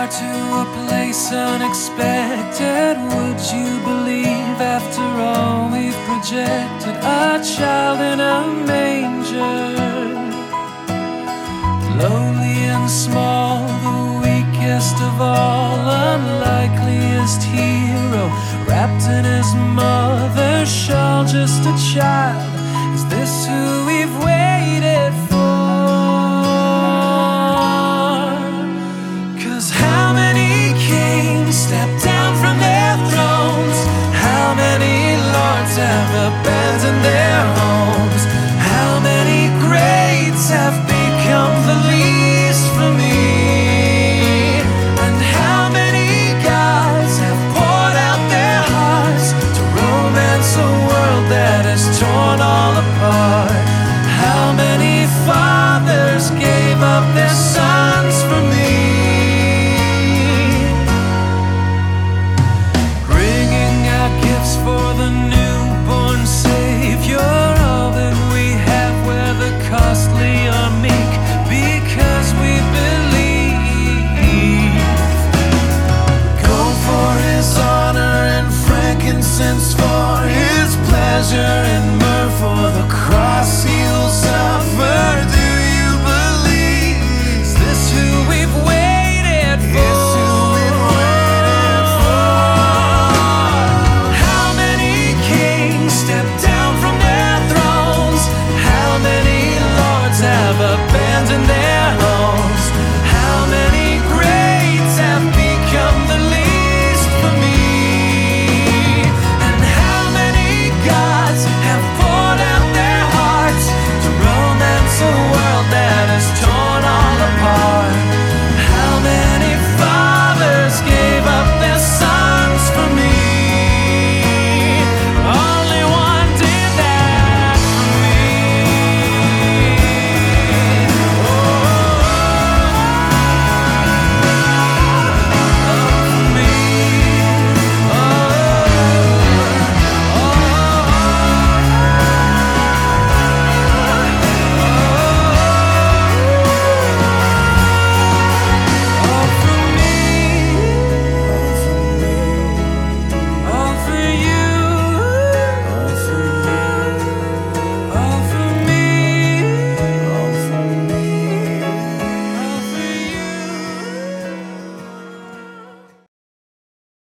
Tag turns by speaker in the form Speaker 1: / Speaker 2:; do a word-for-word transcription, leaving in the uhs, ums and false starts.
Speaker 1: to a place unexpected. Would you believe after all we've projected? A child in a manger, lowly and small, the weakest of all, unlikeliest hero, wrapped in his mother's shawl. Just a child, is this who we've waited for? Step down from their thrones. How many lords have abandoned their home?